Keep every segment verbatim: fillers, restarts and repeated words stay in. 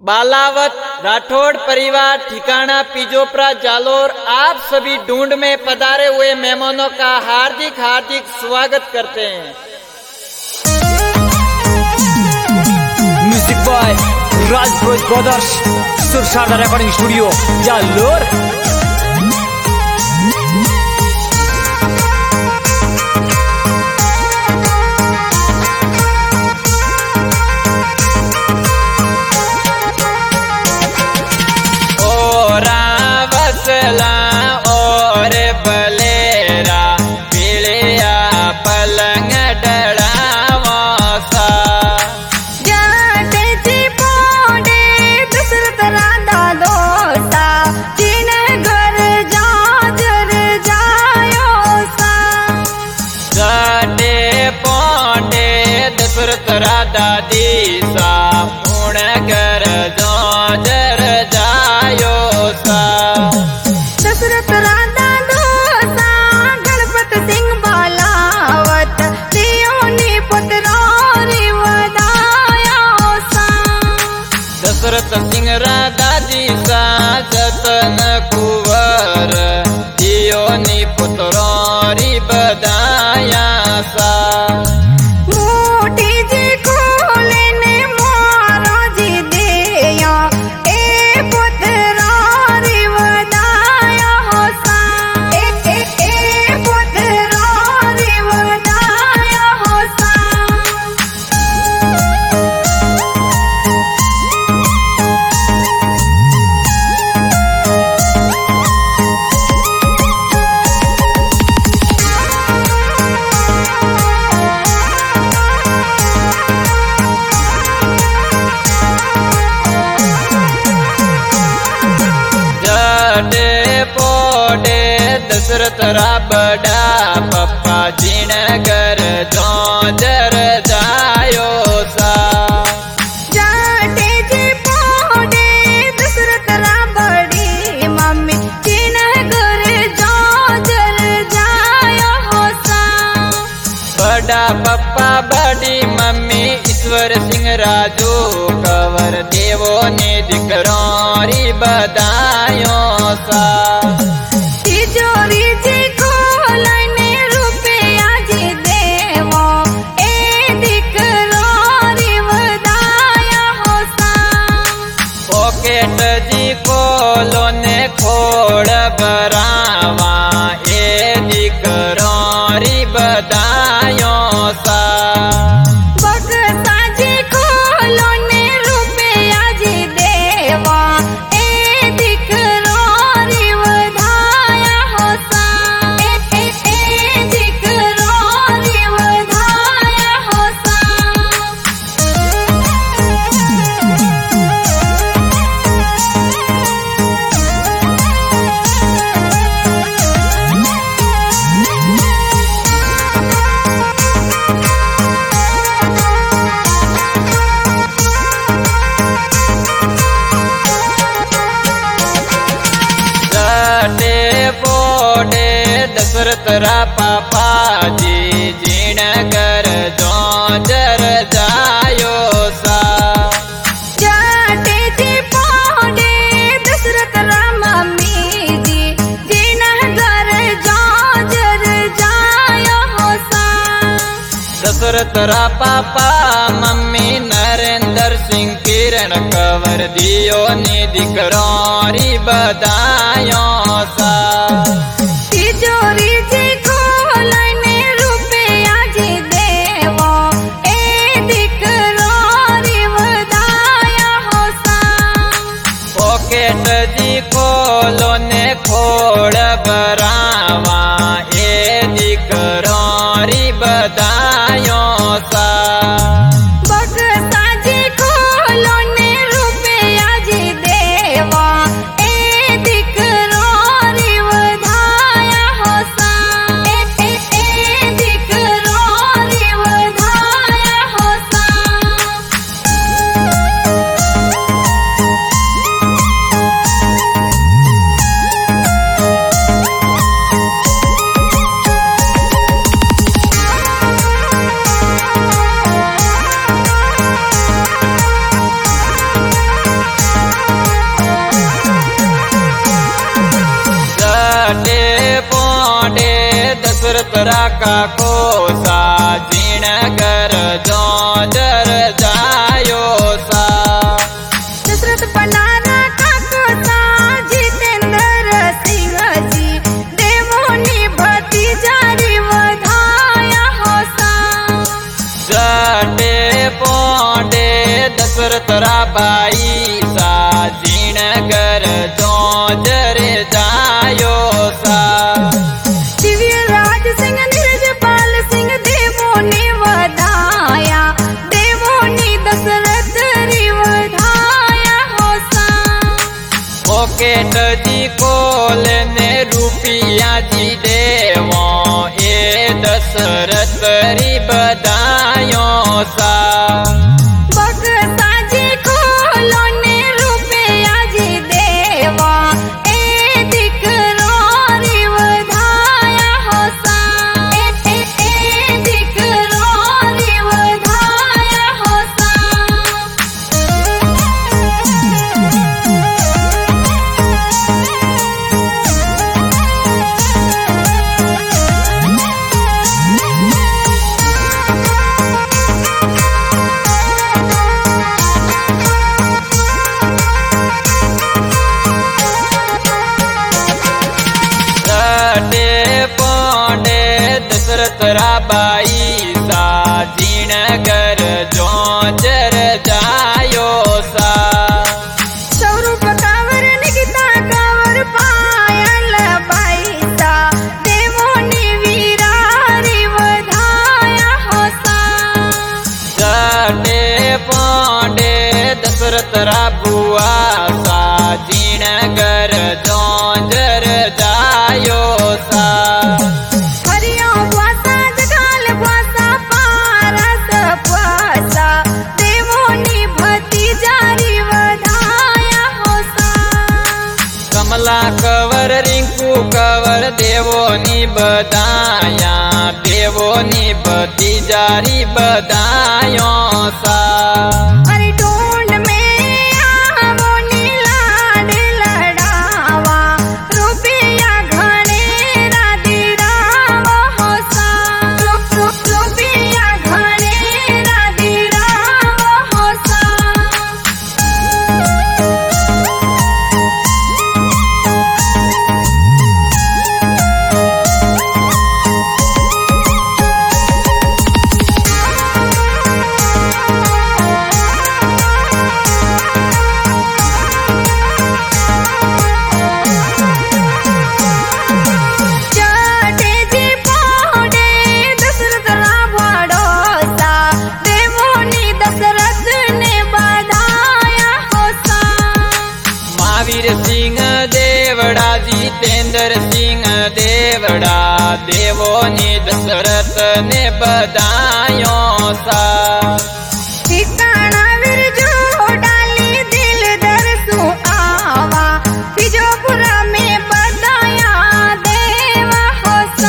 बालावत राठौड़ परिवार ठिकाना पिजोपरा जालोर आप सभी ढूंढ में पधारे हुए मेहमानों का हार्दिक हार्दिक स्वागत करते हैं। Music boy Rajbhoj brothers Sursagar recording studio Jalore. और बलेरा पीलिया पलंग डड़ावासा जाटे जी पोडे दशरथ राधा दोसा जिन घर जाजर जायो सा। जाटे पोडे दशरथ राधा दीसा पूर्ण कर जाजर जायो सा। दशरथ राधा दोसा गणपत सिंह बालावत दियोनी पुत्रारी वदाया सा। दशरथ सिंह राधा जी सा जतन कुंवर दियोनी पुत्रारी बदाया सा। मोटी जी खोले ने मारो जी देया ए पुत्रारी वदाया सा। ए ए ए पुत्रारी वदाया सा। जाटे पोडे दशरथ रा बड़ा पप्पा जीण कर जोजर जायो सा। जाटे जी पोडे दशरथ रा बड़ी मम्मी जिन घर जाजर जायो सा। बड़ा पप्पा बड़ी मम्मी ईश्वर सिंह राजू कंवर देवो ने दिकरोरी बदायो सा। तिजोरी जी खोलने रुपया जी देवो ए दिकरोरी वदाया सा। पॉकेट जी खोलो ने खोड़ बरावा ए दिकरोरी बदायो सा। बक्सा जी खोलो ने रुपया जी देवा ए दिकरोरी वधाया सा। ए ए ए दिकरोरी वधाया सा। जाटे पोडे दशरथ रा पापा जी जीण कर जोजर जायो सा। जाटे जी पोडे दशरथ रा मम्मी जी जिन घर जाजर जायो सा। दशरथ रा पापा मम्मी नरेंद्र सिंह किरण कंवर दियो ने दिकरोरी बदायो सा। तिजोरी जी खोलने रुपया जी देवो ए दिकरोरी वदाया सा। पॉकेट जी खोलो ने खोड़ बरावा ए दिकरोरी बदायो सा। बक्सा जी खोलो ने रुपया जी देवा ए दिकरोरी वधाया सा। ए ए ए दिकरोरी वधाया सा। दशरथ राका कोसा जीण कर जो जर जायो सा। दशरथ बनारा का कोसा जितेंद्र सिंह जी देवोनी भतीजारी वधाया होसा। जटे पोंडे दशरथ राबाई सा जीण कर जो जर जायो सा। दिव्य राज सिंह नीरजपाल सिंह देवों ने वधाया देवों ने दशरथ री वधाया होसा। पॉकेट जी कोल ने रुपया जी देवो ए दशरथ री बधायो सा। बक्सा जी खोलो ने रुपया जी देवा ए दिकरो री वधाया होसा। ए ए ए दिकरो री वधाया होसा। जटे पोंडे दशरथ राबाई सा जीण कर जो जर जायो सा। स्वरूप कावर निकिता कावर पायल बाईसा देवोनी वीरारी वधाया होसा। जटे पोंडे दशरथ राबुआ सा जीण कर जो जर जायो सा। हरियो वासा जगाल वासा पारस वासा देवोनी भतीजारी वधाया होसा। कमला कवर रिंकू कवर देवोनी बधाया देवोनी भतीजारी बधायो सा। अरे ढूंढ में आवो नीलाड लड़ावा रुपया घणे राधी राव होसा। रु- रु- रुपया घणे राधी राव होसा। जटे जी पोंडे दशरथ रावणोसा देवोनी दशरथ ने बधाया होसा। महावीर सिंह देवड़ा जितेंद्र सिंह देवड़ा देवोनी दशरथ ने बधायो सा। ठिकाना विरजू डाली दिल दरसू आवा बिजोपुरा में बधाया देवा होसा।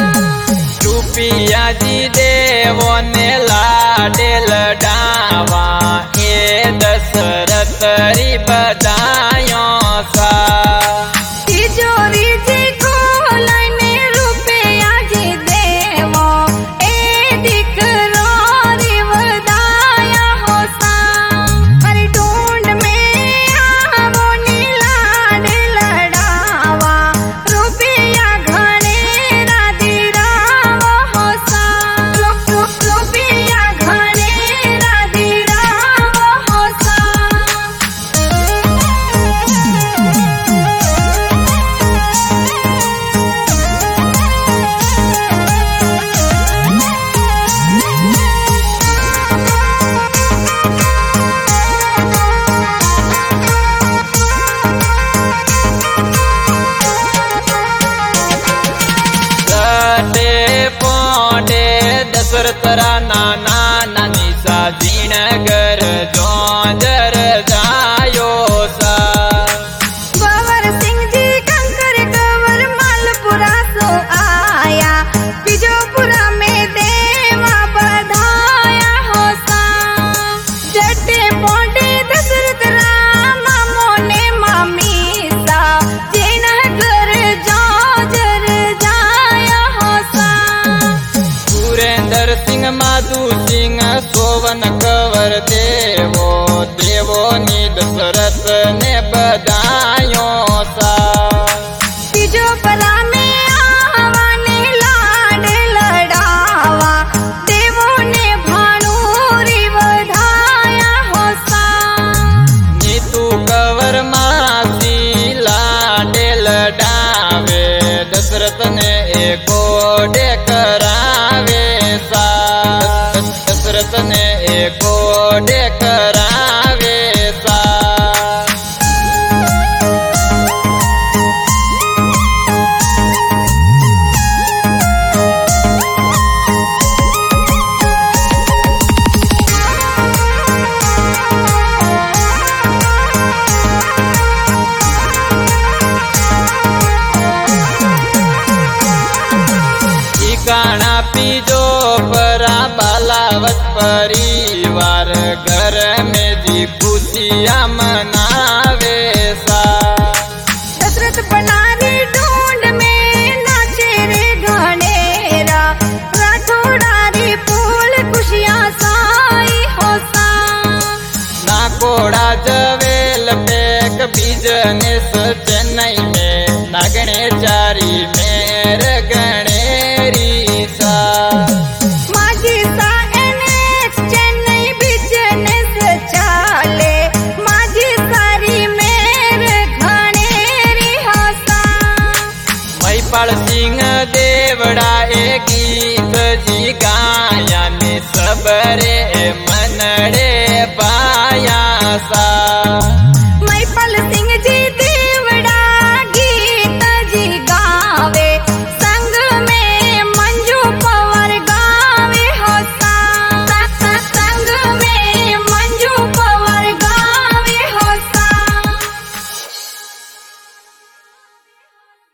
रुपया जी देवो ने लाडेल डावा ए दशरथ री बधायो सा। तिजोरी जी खोलने रुपया जी देवो ए दिकरो री वधाया होसा। अरे ढूंढ में आवो नीलाड लड़ावा रुपया घणे राधी राव होसा। रु- रु- रुपया घणे राधी राव होसा। जटे पोंडे दशरथ रा नाना नानी सा जीण कर जो जर जायो सा। बाबर सिंह जी कंकर कवर मालपुरा सो आया बिजोपुरा में देवा बधाया होसा। जटे पोंडे दशरथ राम मोने मामी सा जीण कर जो जर जाया होसा। ની દશરથ ને બધાયો સા બીજો પરા ને આવાને લાડ લડાવા દેવોને ભાણુરી વધાયા હોસા નીતુ કવર માસી લાડે લડાવે દશરથ ને એ કોડે કરાવે સા દશરથ ને એ કોડે કરાવે સા ઠिकाना पीजो परा बालावत परिवार घर में जी खुशियाँ मनावे सा दशरथ बनारी ढूंढ में नाचे रे घनेरा राठौड़ारी फूल खुशियाँ साई होसा नाकोड़ा जवेल पेक बिजनेस चेन्नई में नागणे चारी मेर गणेरी सा माझी सा एनएक्स चेन्नई बिजनेस चाले माझी सारी मेर घणेरी होसा महिपाल सिंह देवड़ा ए गीत जी गाया ने सबरे मनड़े पाया सा